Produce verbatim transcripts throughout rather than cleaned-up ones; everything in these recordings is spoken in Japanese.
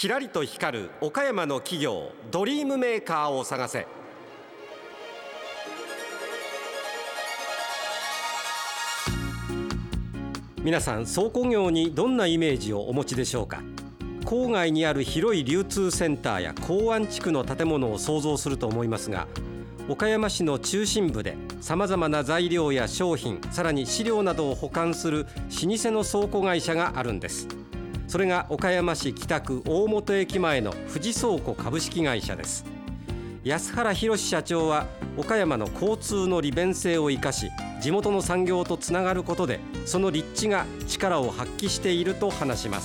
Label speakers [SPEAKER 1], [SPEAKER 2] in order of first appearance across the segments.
[SPEAKER 1] キラリと光る岡山の企業、ドリームメーカーを探せ。皆さん、倉庫業にどんなイメージをお持ちでしょうか。郊外にある広い流通センターや港湾地区の建物を想像すると思いますが、岡山市の中心部でさまざまな材料や商品、さらに飼料などを保管する老舗の倉庫会社があるんです。それが岡山市北区大本駅前の富士倉庫株式会社です。安原博社長は、岡山の交通の利便性を生かし、地元の産業とつながることで、その立地が力を発揮していると話します。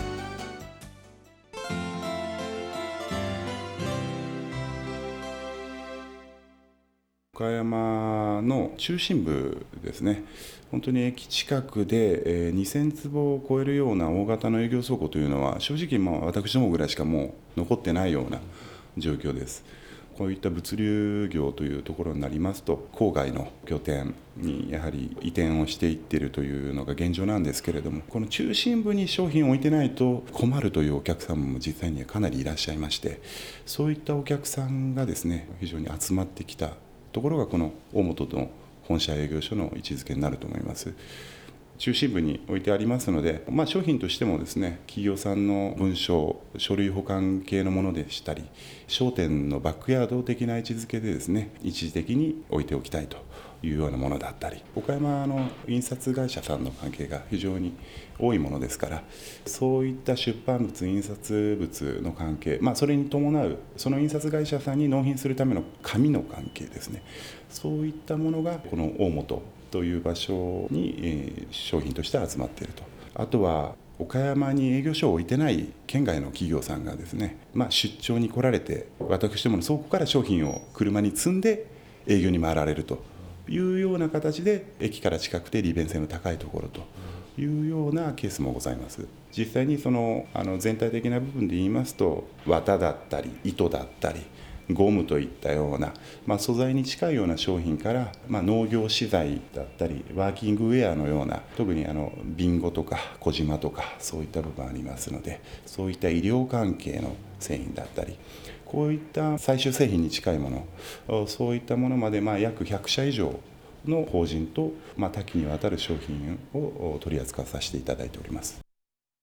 [SPEAKER 2] 岡山の中心部ですね。本当に駅近くでにせんつぼを超えるような大型の営業倉庫というのは、正直まあ私どもぐらいしかもう残ってないような状況です。こういった物流業というところになりますと、郊外の拠点にやはり移転をしていっているというのが現状なんですけれども、この中心部に商品を置いてないと困るというお客様も実際にはかなりいらっしゃいまして、そういったお客さんがですね、非常に集まってきたところがこの大本の本社営業所の位置づけになると思います。中心部に置いてありますので、まあ、商品としてもですね、企業さんの文書、書類保管系のものでしたり、商店のバックヤード的な位置づけでですね、一時的に置いておきたいというようなものだったり、岡山の印刷会社さんの関係が非常に多いものですから、そういった出版物、印刷物の関係、まあ、それに伴うその印刷会社さんに納品するための紙の関係ですね、そういったものがこの大本という場所に、えー、商品として集まっていると。あとは岡山に営業所を置いてない県外の企業さんがですね、まあ、出張に来られて、私どもの倉庫から商品を車に積んで営業に回られるというような形で、駅から近くて利便性の高いところというようなケースもございます。実際にそのあの全体的な部分で言いますと、綿だったり糸だったりゴムといったような、まあ、素材に近いような商品から、まあ、農業資材だったりワーキングウェアのような、特にあのビンゴとか小島とかそういった部分ありますので、そういった医療関係の製品だったり、こういった最終製品に近いもの、そういったものまでまあ約ひゃくしゃ以上の法人と、まあ、多岐にわたる商品を取り扱わさせていただいております。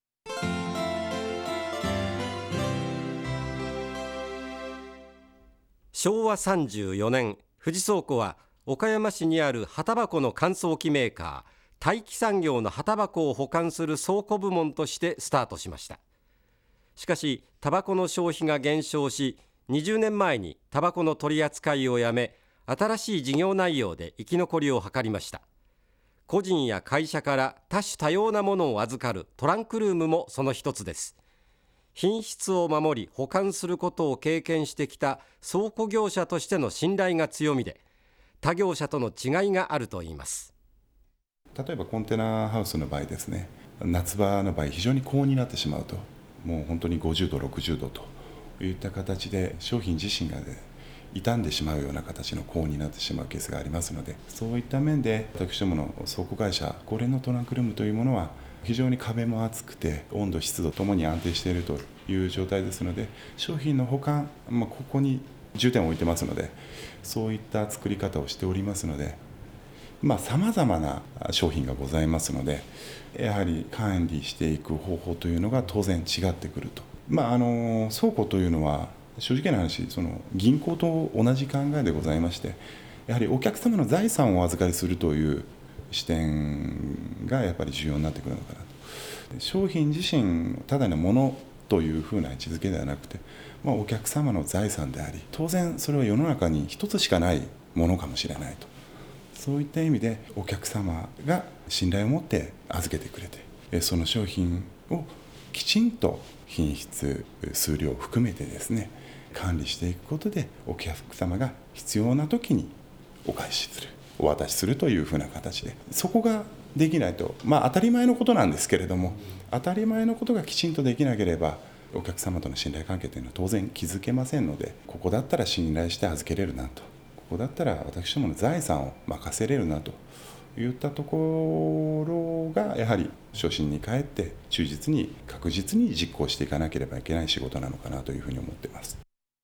[SPEAKER 1] しょうわさんじゅうよねん、富士倉庫は岡山市にある葉タバコの乾燥機メーカー、大気産業の葉タバコを保管する倉庫部門としてスタートしました。しかしタバコの消費が減少し、にじゅうねんまえにタバコの取り扱いをやめ、新しい事業内容で生き残りを図りました。個人や会社から多種多様なものを預かるトランクルームもその一つです。品質を守り保管することを経験してきた倉庫業者としての信頼が強みで、他業者との違いがあるといいます。
[SPEAKER 2] 例えばコンテナハウスの場合ですね、夏場の場合非常に高温になってしまうと、もう本当にごじゅうどろくじゅうどといった形で商品自身が、ね、傷んでしまうような形の高温になってしまうケースがありますので、そういった面で私どもの倉庫会社、これのトランクルームというものは非常に壁も厚くて温度湿度ともに安定しているという状態ですので、商品の保管、まあ、ここに重点を置いてますので、そういった作り方をしておりますので、さまざ、まな商品がございますので、やはり管理していく方法というのが当然違ってくると。まあ、あの倉庫というのは正直な話、その銀行と同じ考えでございまして、やはりお客様の財産をお預かりするという視点がやっぱり重要になってくるのかなと。商品自身ただのものというふうな位置づけではなくて、まあ、お客様の財産であり、当然それは世の中に一つしかないものかもしれないと。そういった意味でお客様が信頼を持って預けてくれて、その商品をきちんと品質、数量を含めてですね、管理していくことで、お客様が必要な時にお返しする、お渡しするというふうな形で、そこができないと、まあ当たり前のことなんですけれども、当たり前のことがきちんとできなければ、お客様との信頼関係というのは当然築けませんので、ここだったら信頼して預けれるなと、ここだったら私どもの財産を任せれるなといったところがやはり初心に帰って忠実に確実に実行していかなければいけない仕事なのかなというふうに思っています。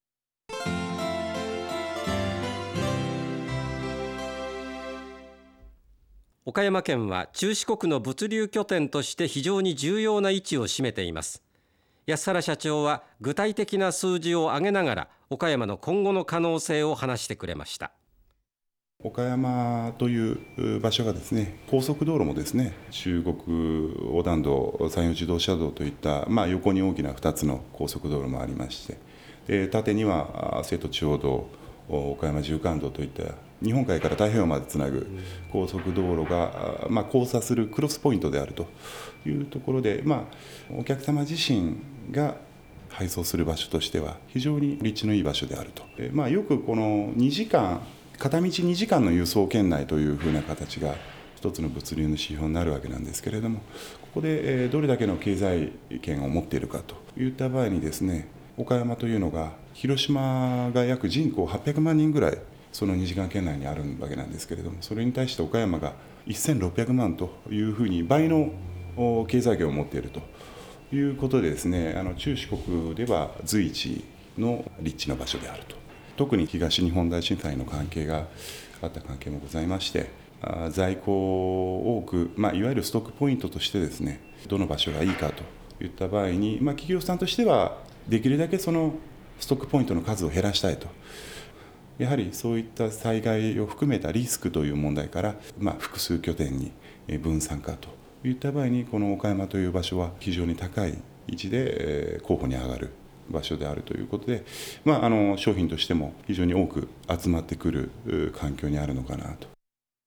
[SPEAKER 1] 岡山県は中四国の物流拠点として非常に重要な位置を占めています。安原社長は具体的な数字を挙げながら岡山の今後の可能性を話してくれました。
[SPEAKER 2] 岡山という場所がですね、高速道路もですね、中国横断道、山陽自動車道といった、まあ、横に大きなふたつの高速道路もありまして、で縦には瀬戸中央道、岡山縦貫道といった日本海から太平洋までつなぐ高速道路が、まあ、交差するクロスポイントであるというところで、まあ、お客様自身が配送する場所としては非常に立地のいい場所であると。で、まあ、よくこのにじかん片道にじかんの輸送圏内というふうな形が一つの物流の指標になるわけなんですけれども、ここでどれだけの経済圏を持っているかといった場合にですね、岡山というのが広島が約人口はっぴゃくまんにんぐらいそのにじかん圏内にあるわけなんですけれども、それに対して岡山がせんろっぴゃくまんというふうに倍の経済圏を持っているということでですね、あの中四国では随一の立地の場所であると。特に東日本大震災の関係があった関係もございまして、在庫を多く、まあ、いわゆるストックポイントとしてですね、どの場所がいいかといった場合に、まあ、企業さんとしてはできるだけそのストックポイントの数を減らしたいと。やはりそういった災害を含めたリスクという問題から、まあ、複数拠点に分散化といった場合に、この岡山という場所は非常に高い位置で候補に上がる場所であるということで、まあ、あの商品としても非常に多く集まってくる環境にあるのかなと。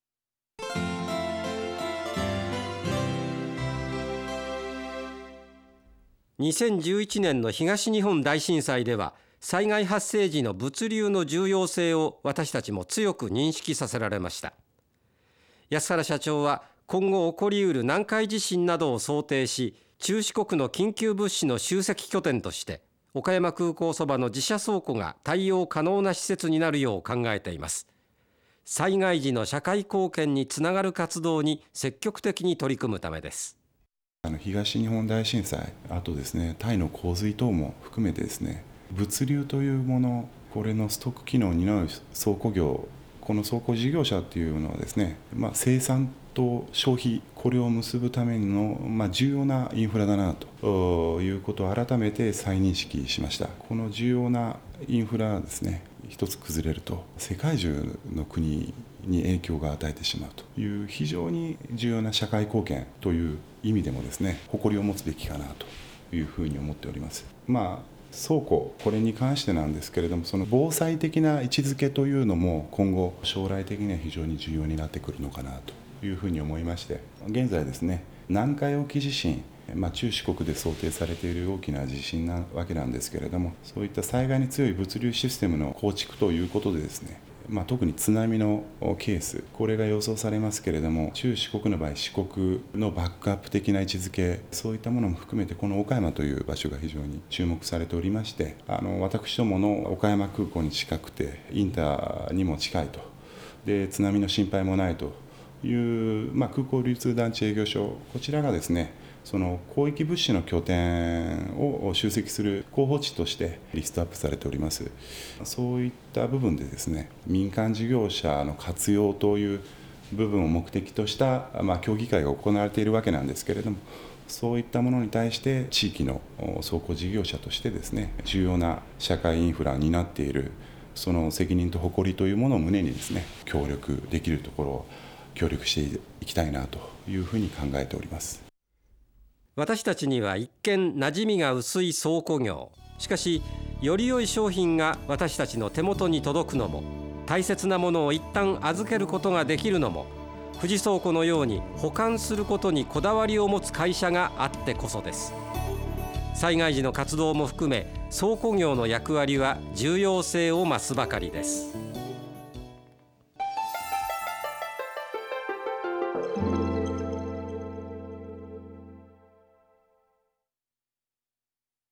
[SPEAKER 1] にせんじゅういちねんの東日本大震災では、災害発生時の物流の重要性を私たちも強く認識させられました。安原社長は今後起こりうる南海地震などを想定し、中四国の緊急物資の集積拠点として岡山空港そばの自社倉庫が対応可能な施設になるよう考えています。災害時の社会貢献につながる活動に積極的に取り組むためです。
[SPEAKER 2] あの東日本大震災、あとですね、タイの洪水等も含めてですね、物流というもの、これのストック機能を担う倉庫業、この倉庫事業者っていうのはですね、まあ、生産と消費、これを結ぶための、まあ、重要なインフラだなということを改めて再認識しました。この重要なインフラがですね、一つ崩れると世界中の国に影響が与えてしまうという非常に重要な社会貢献という意味でもですね、誇りを持つべきかなというふうに思っております。まあ倉庫、これに関してなんですけれども、その防災的な位置づけというのも今後将来的には非常に重要になってくるのかなというふうに思いまして、現在ですね、南海沖地震、まあ、中四国で想定されている大きな地震なわけなんですけれども、そういった災害に強い物流システムの構築ということでですね、まあ、特に津波のケース、これが予想されますけれども、中四国の場合、四国のバックアップ的な位置づけ、そういったものも含めて、この岡山という場所が非常に注目されておりまして、あの私どもの岡山空港に近くて、インターにも近いと、で津波の心配もないという、まあ、空港流通団地営業所、こちらがですね、その広域物資の拠点を集積する候補地としてリストアップされております。そういった部分でですね、民間事業者の活用という部分を目的とした、まあ、協議会が行われているわけなんですけれども、そういったものに対して地域の倉庫事業者としてですね、重要な社会インフラを担っているその責任と誇りというものを胸にですね、協力できるところを協力していきたいなというふうに考えております。
[SPEAKER 1] 私たちには一見馴染みが薄い倉庫業。しかしより良い商品が私たちの手元に届くのも、大切なものを一旦預けることができるのも、富士倉庫のように保管することにこだわりを持つ会社があってこそです。災害時の活動も含め、倉庫業の役割は重要性を増すばかりです。